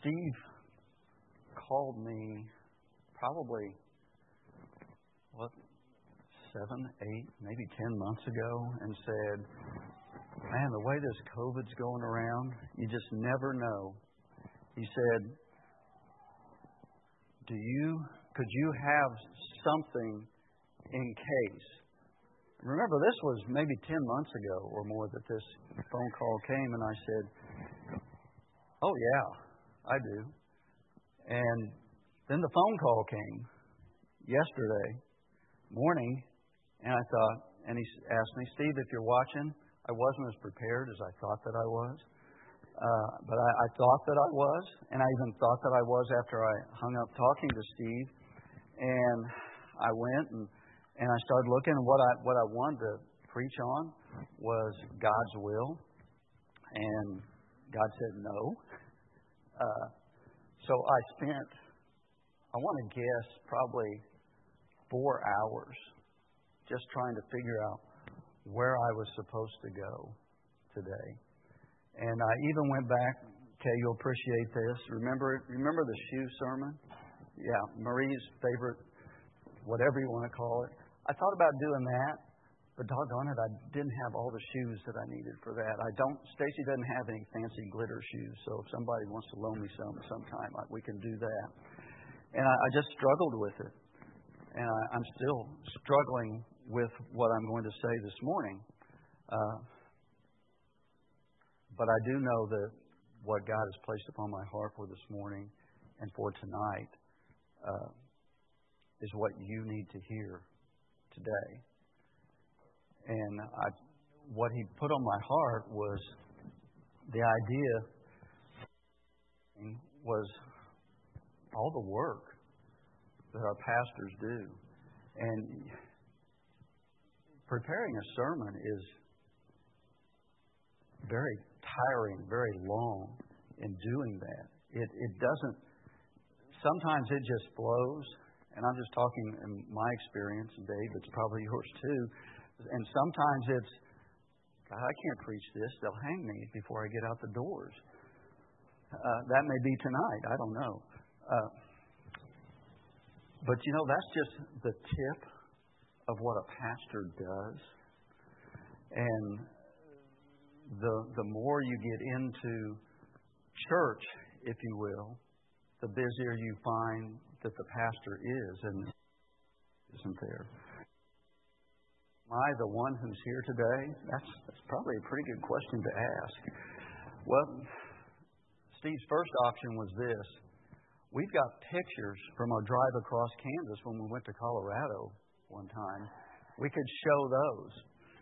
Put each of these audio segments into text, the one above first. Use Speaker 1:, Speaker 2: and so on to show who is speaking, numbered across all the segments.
Speaker 1: Steve called me probably, 7, 8, maybe 10 months ago and said, man, the way this COVID's going around, you just never know. He said, could you have something in case? Remember, this was maybe 10 months ago or more that this phone call came, and I said, oh, yeah, I do. And then the phone call came yesterday morning, and I thought, and he asked me, Steve, if you're watching, I wasn't as prepared as I thought that I was. But I thought that I was, and I even thought that I was after I hung up talking to Steve. And I went and I started looking, and what I wanted to preach on was God's will. And God said no. So I spent, I want to guess, probably 4 hours just trying to figure out where I was supposed to go today. And I even went back. Okay, you'll appreciate this. Remember the shoe sermon? Yeah, Marie's favorite, whatever you want to call it. I thought about doing that, but doggone it, I didn't have all the shoes that I needed for that. Stacy doesn't have any fancy glitter shoes, so if somebody wants to loan me some sometime, we can do that. And I just struggled with it. And I'm still struggling with what I'm going to say this morning. But I do know that what God has placed upon my heart for this morning and for tonight is what you need to hear today. And what He put on my heart was the idea was all the work that our pastors do. And preparing a sermon is very tiring, very long in doing that. It doesn't, sometimes it just flows, and I'm just talking in my experience, and Dave, it's probably yours too, and sometimes it's, God, I can't preach this, they'll hang me before I get out the doors. That may be tonight, I don't know. But you know, that's just the tip of what a pastor does. And the more you get into church, if you will, the busier you find that the pastor is and isn't there. Am I the one who's here today? That's probably a pretty good question to ask. Well, Steve's first option was this. We've got pictures from our drive across Kansas when we went to Colorado one time. We could show those.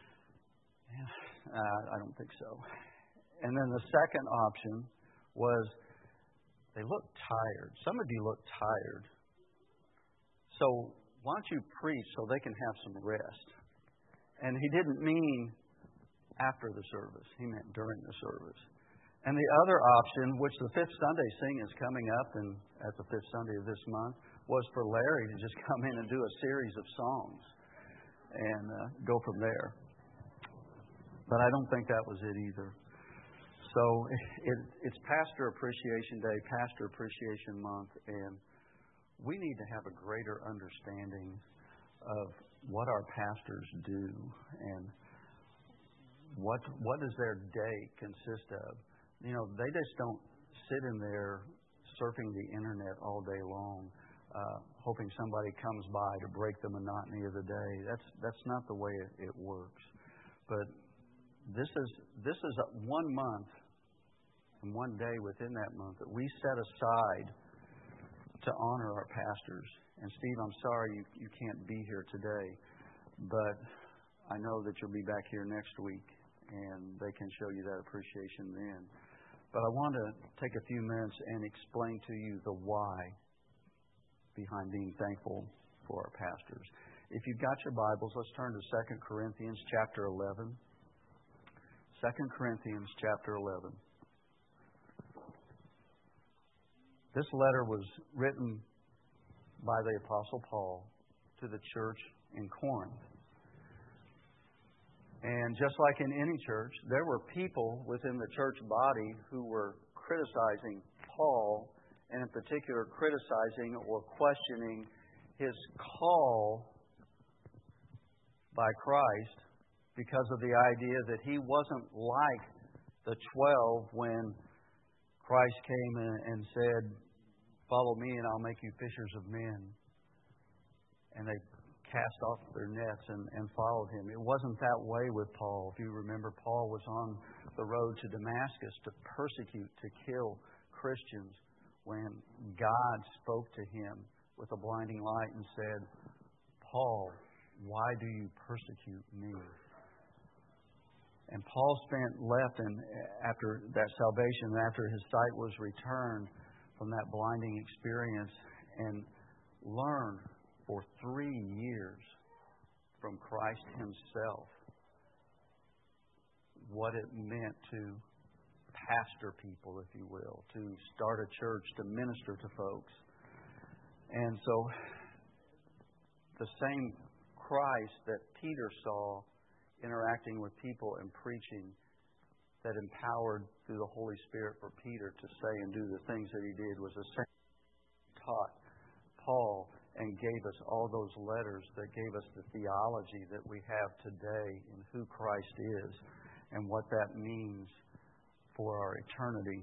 Speaker 1: I don't think so. And then the second option was they look tired. Some of you look tired. So why don't you preach so they can have some rest? And he didn't mean after the service. He meant during the service. And the other option, which the Fifth Sunday Sing is coming up and at the Fifth Sunday of this month, was for Larry to just come in and do a series of songs and go from there. But I don't think that was it either. So it's Pastor Appreciation Day, Pastor Appreciation Month, and we need to have a greater understanding of what our pastors do and what does their day consist of. You know, they just don't sit in there surfing the internet all day long, hoping somebody comes by to break the monotony of the day. That's not the way it works. But this is 1 month and 1 day within that month that we set aside to honor our pastors. And Steve, I'm sorry you can't be here today, but I know that you'll be back here next week, and they can show you that appreciation then. But I want to take a few minutes and explain to you the why behind being thankful for our pastors. If you've got your Bibles, let's turn to 2 Corinthians chapter 11. 2 Corinthians chapter 11. This letter was written by the Apostle Paul to the church in Corinth. And just like in any church, there were people within the church body who were criticizing Paul, and in particular criticizing or questioning his call by Christ because of the idea that he wasn't like the 12 when Christ came and said, "Follow me and I'll make you fishers of men." And they cast off their nets and followed him. It wasn't that way with Paul. If you remember, Paul was on the road to Damascus to persecute, to kill Christians, when God spoke to him with a blinding light and said, "Paul, why do you persecute me?" And Paul left after that salvation, after his sight was returned from that blinding experience, and learned for 3 years from Christ himself what it meant to pastor people, if you will, to start a church, to minister to folks. And so the same Christ that Peter saw interacting with people and preaching, that empowered through the Holy Spirit for Peter to say and do the things that he did, was the same taught Paul and gave us all those letters that gave us the theology that we have today in who Christ is and what that means for our eternity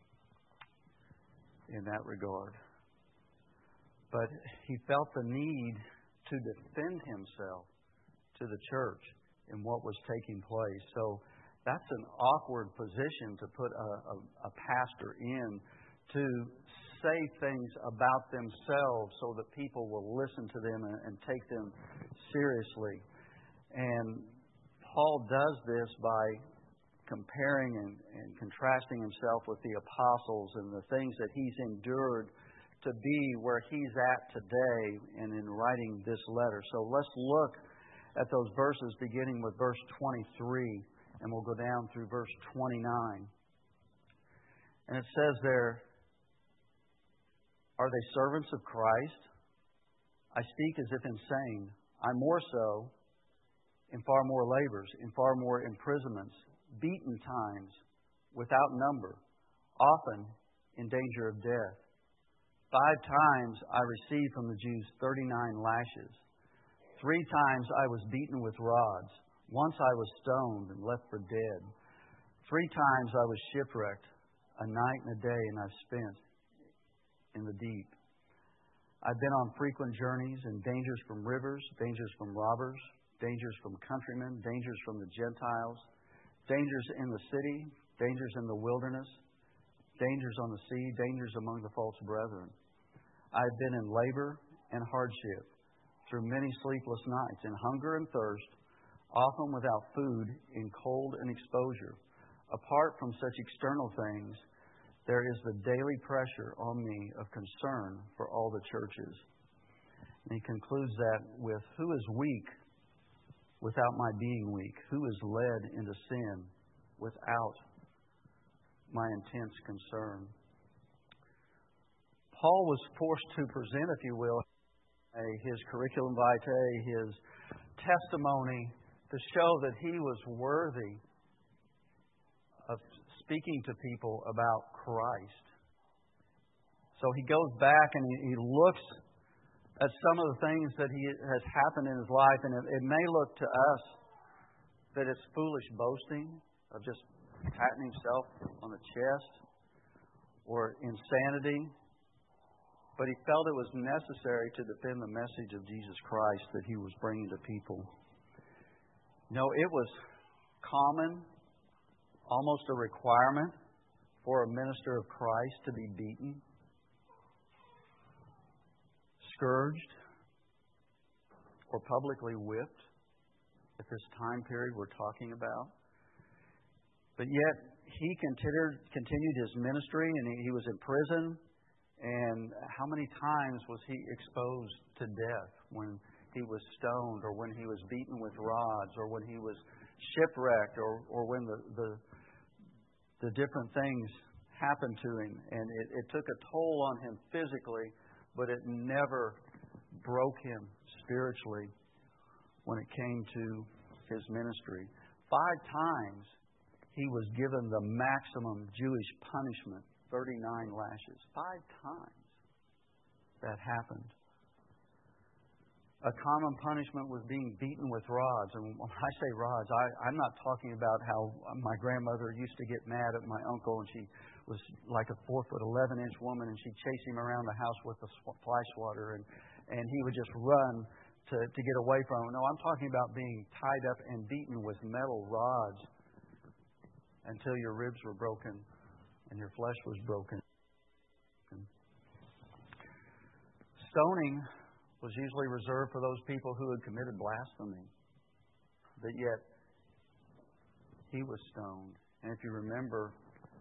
Speaker 1: in that regard. But he felt the need to defend himself to the church in what was taking place. So that's an awkward position to put a pastor in, to say things about themselves so that people will listen to them and take them seriously. And Paul does this by comparing and contrasting himself with the apostles and the things that he's endured to be where he's at today and in writing this letter. So let's look at those verses beginning with verse 23, and we'll go down through verse 29. And it says there, "Are they servants of Christ? I speak as if insane. I more so, in far more labors, in far more imprisonments, beaten times without number, often in danger of death. 5 times I received from the Jews 39 lashes. 3 times I was beaten with rods. Once I was stoned and left for dead. 3 times I was shipwrecked. A night and a day and I've spent in the deep. I've been on frequent journeys and dangers from rivers, dangers from robbers, dangers from countrymen, dangers from the Gentiles, dangers in the city, dangers in the wilderness, dangers on the sea, dangers among the false brethren. I've been in labor and hardship, through many sleepless nights, in hunger and thirst, often without food, in cold and exposure. Apart from such external things, there is the daily pressure on me of concern for all the churches." And he concludes that with, "Who is weak without my being weak? Who is led into sin without my intense concern?" Paul was forced to present, if you will, his curriculum vitae, his testimony, to show that he was worthy of speaking to people about Christ. So he goes back and he looks at some of the things that has happened in his life, and it may look to us that it's foolish boasting of just patting himself on the chest or insanity. But he felt it was necessary to defend the message of Jesus Christ that he was bringing to people. It was common, almost a requirement, for a minister of Christ to be beaten, scourged, or publicly whipped at this time period we're talking about. But yet, he continued his ministry, and he was in prison. And how many times was he exposed to death when he was stoned, or when he was beaten with rods, or when he was shipwrecked, or when the different things happened to him? And it took a toll on him physically, but it never broke him spiritually when it came to his ministry. 5 times he was given the maximum Jewish punishment 39 lashes. 5 times that happened. A common punishment was being beaten with rods. And when I say rods, I'm not talking about how my grandmother used to get mad at my uncle, and she was like a 4'11" woman, and she'd chase him around the house with a fly swatter, and he would just run to get away from him. No, I'm talking about being tied up and beaten with metal rods until your ribs were broken and your flesh was broken. Stoning was usually reserved for those people who had committed blasphemy. But yet, he was stoned. And if you remember,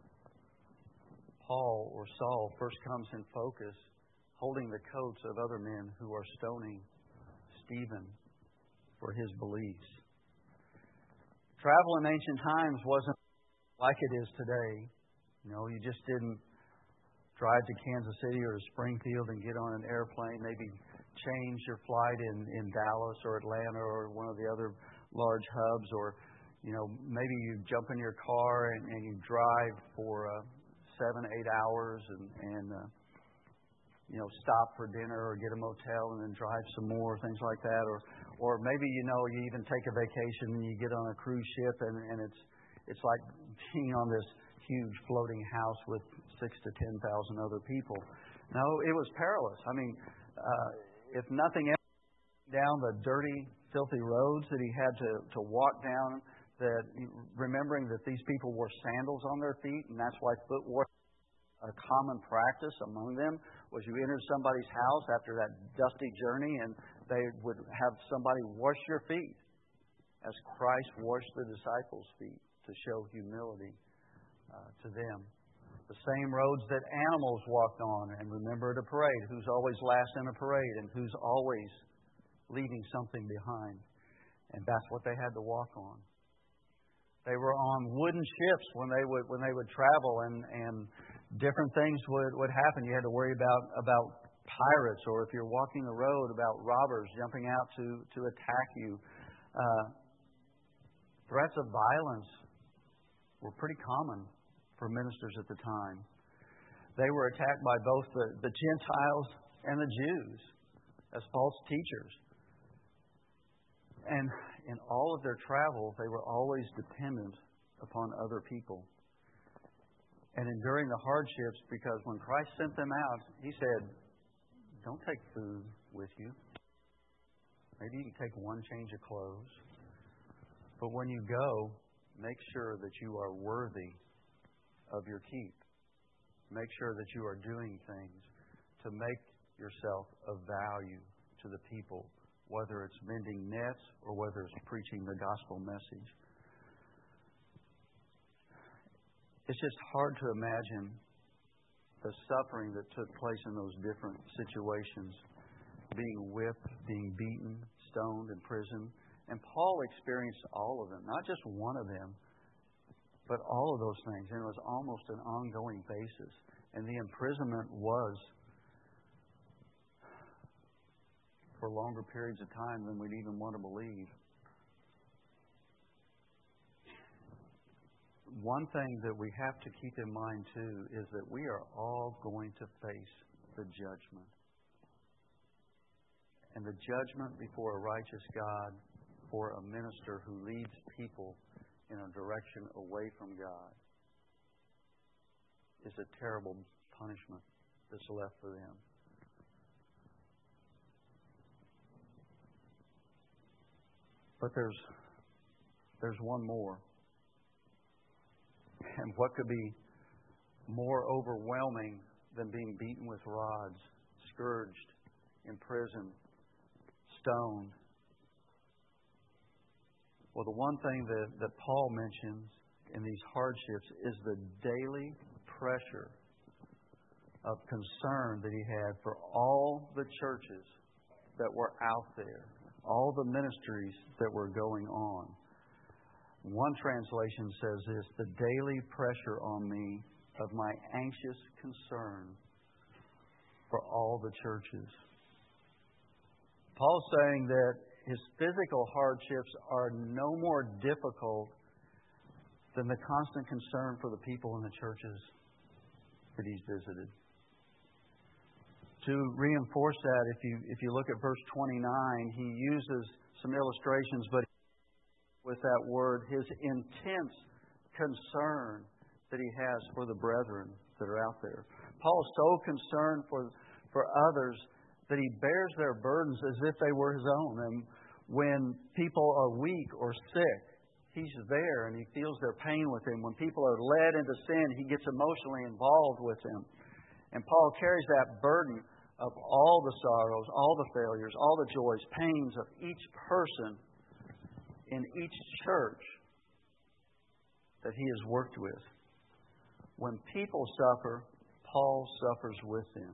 Speaker 1: Paul or Saul first comes in focus holding the coats of other men who are stoning Stephen for his beliefs. Travel in ancient times wasn't like it is today. You just didn't drive to Kansas City or to Springfield and get on an airplane, maybe change your flight in Dallas or Atlanta or one of the other large hubs, or maybe you jump in your car and you drive for 7-8 hours and stop for dinner or get a motel and then drive some more, things like that, or maybe you even take a vacation and you get on a cruise ship and it's like being on this huge floating house with 6,000 to 10,000 other people. No, it was perilous. I mean, if nothing else, down the dirty, filthy roads that he had to walk down, that remembering that these people wore sandals on their feet, and that's why footwear, a common practice among them, was you entered somebody's house after that dusty journey, and they would have somebody wash your feet, as Christ washed the disciples' feet to show humility to them. The same roads that animals walked on. And remember at a parade, who's always last in a parade and who's always leaving something behind. And that's what they had to walk on. They were on wooden ships when they would travel, and different things would happen. You had to worry about pirates, or if you're walking the road, about robbers jumping out to attack you. Threats of violence were pretty common for ministers at the time. They were attacked by both the Gentiles and the Jews as false teachers. And in all of their travels, they were always dependent upon other people. And enduring the hardships, because when Christ sent them out, He said, don't take food with you. Maybe you can take one change of clothes. But when you go, make sure that you are worthy of your keep. Make sure that you are doing things to make yourself of value to the people, whether it's mending nets or whether it's preaching the gospel message. It's just hard to imagine the suffering that took place in those different situations, being whipped, being beaten, stoned, imprisoned. And Paul experienced all of them, not just one of them, but all of those things. And it was almost an ongoing basis. And the imprisonment was for longer periods of time than we'd even want to believe. One thing that we have to keep in mind, too, is that we are all going to face the judgment. And the judgment before a righteous God for a minister who leads people in a direction away from God is a terrible punishment that's left for them. But there's one more. And what could be more overwhelming than being beaten with rods, scourged, imprisoned, stoned? Well, the one thing that Paul mentions in these hardships is the daily pressure of concern that he had for all the churches that were out there, all the ministries that were going on. One translation says this: the daily pressure on me of my anxious concern for all the churches. Paul's saying that his physical hardships are no more difficult than the constant concern for the people in the churches that He's visited. To reinforce that, if you look at verse 29, he uses some illustrations, but with that word, his intense concern that he has for the brethren that are out there. Paul's so concerned for others that he bears their burdens as if they were his own. And when people are weak or sick, he's there and he feels their pain with them. When people are led into sin, he gets emotionally involved with them. And Paul carries that burden of all the sorrows, all the failures, all the joys, pains of each person in each church that he has worked with. When people suffer, Paul suffers with them.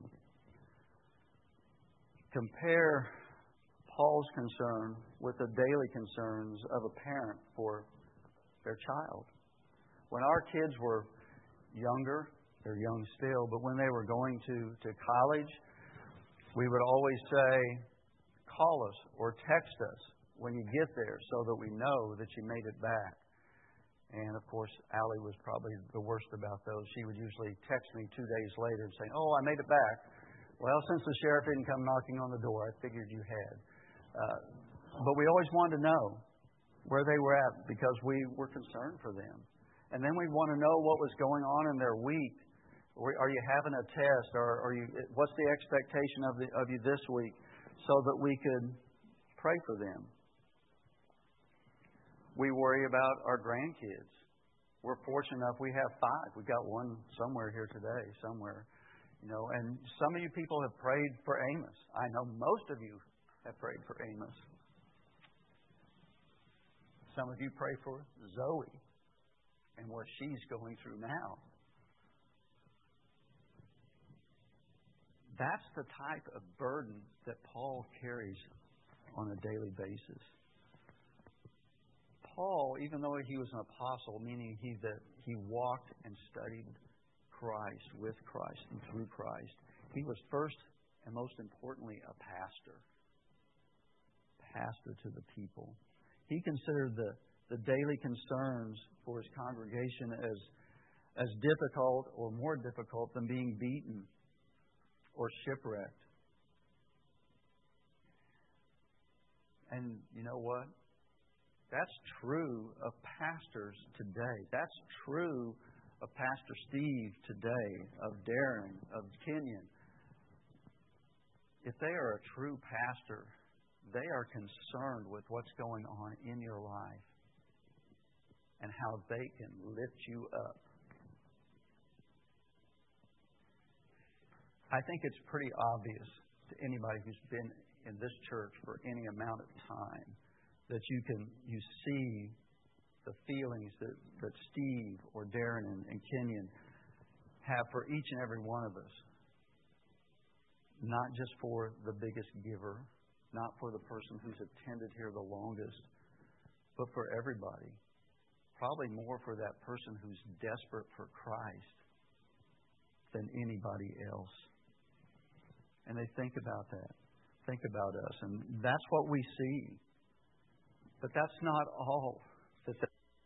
Speaker 1: Compare Paul's concern with the daily concerns of a parent for their child. When our kids were younger, they're young still, but when they were going to college, we would always say, call us or text us when you get there so that we know that you made it back. And, of course, Allie was probably the worst about those. She would usually text me 2 days later and say, oh, I made it back. Well, since the sheriff didn't come knocking on the door, I figured you had. But we always wanted to know where they were at because we were concerned for them. And then we want to know what was going on in their week. Are you having a test? Or what's the expectation of you this week? So that we could pray for them. We worry about our grandkids. We're fortunate enough we have 5. We've got one somewhere here today, somewhere. And some of you people have prayed for Amos. I know most of you have prayed for Amos. Some of you pray for Zoe and what she's going through now. That's the type of burden that Paul carries on a daily basis. Paul, even though he was an apostle, meaning that he walked and studied Christ, with Christ, and through Christ, he was first and most importantly a pastor. Pastor to the people. He considered the daily concerns for his congregation as difficult or more difficult than being beaten or shipwrecked. And you know what? That's true of pastors today. That's true of Pastor Steve today, of Darren, of Kenyon. If they are a true pastor, they are concerned with what's going on in your life and how they can lift you up. I think it's pretty obvious to anybody who's been in this church for any amount of time that you see the feelings that Steve or Darren and Kenyon have for each and every one of us. Not just for the biggest giver, not for the person who's attended here the longest, but for everybody. Probably more for that person who's desperate for Christ than anybody else. And they think about that. Think about us. And that's what we see. But that's not all that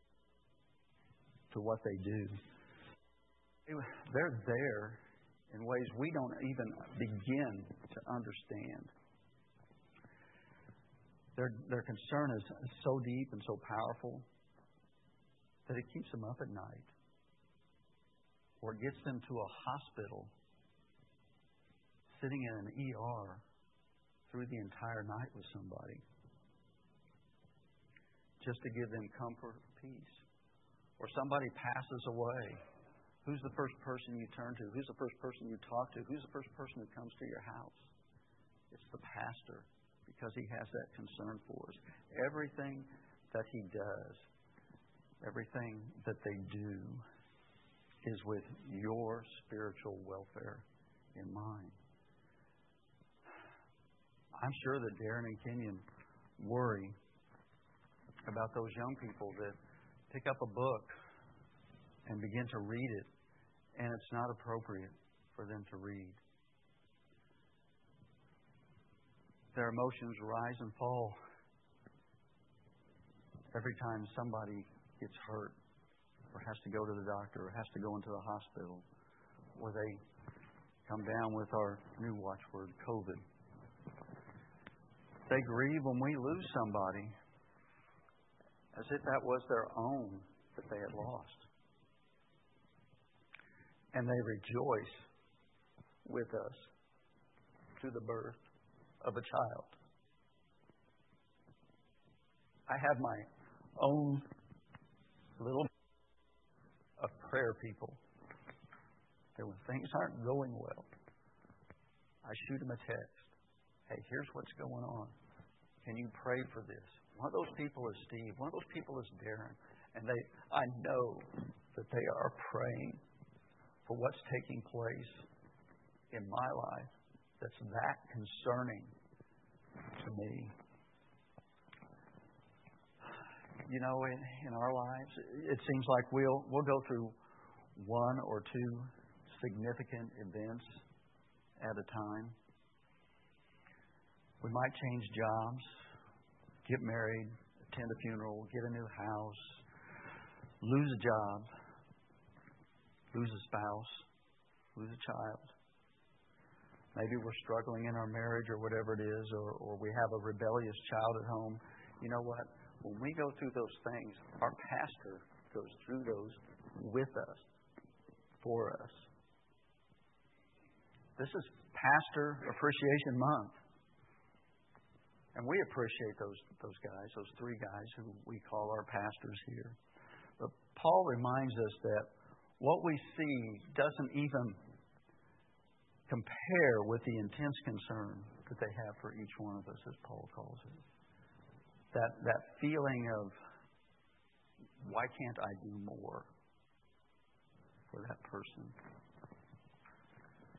Speaker 1: to what they do. They're there in ways we don't even begin to understand. Their concern is so deep and so powerful that it keeps them up at night. Or it gets them to a hospital, sitting in an ER through the entire night with somebody, just to give them comfort or peace. Or somebody passes away. Who's the first person you turn to? Who's the first person you talk to? Who's the first person who comes to your house? It's the pastor, because he has that concern for us. Everything that he does, everything that they do, is with your spiritual welfare in mind. I'm sure that Darren and Kenyon worry about those young people that pick up a book and begin to read it, and it's not appropriate for them to read. Their emotions rise and fall every time somebody gets hurt or has to go to the doctor or has to go into the hospital where they come down with our new watchword, COVID. They grieve when we lose somebody as if that was their own that they had lost. And they rejoice with us to the birth of a child. I have my own little of prayer people that when things aren't going well, I shoot them a text. Hey, here's what's going on. Can you pray for this? One of those people is Steve. One of those people is Darren. And I know that they are praying for what's taking place in my life that's that concerning to me. You know, in our lives, it seems like we'll go through one or two significant events at a time. We might change jobs, get married, attend a funeral, get a new house, lose a job, lose a spouse, lose a child. Maybe we're struggling in our marriage or whatever it is, or we have a rebellious child at home. You know what? When we go through those things, our pastor goes through those with us, for us. This is Pastor Appreciation Month. And we appreciate those guys, those three guys who we call our pastors here. But Paul reminds us that what we see doesn't even compare with the intense concern that they have for each one of us, as Paul calls it. That feeling of, why can't I do more for that person?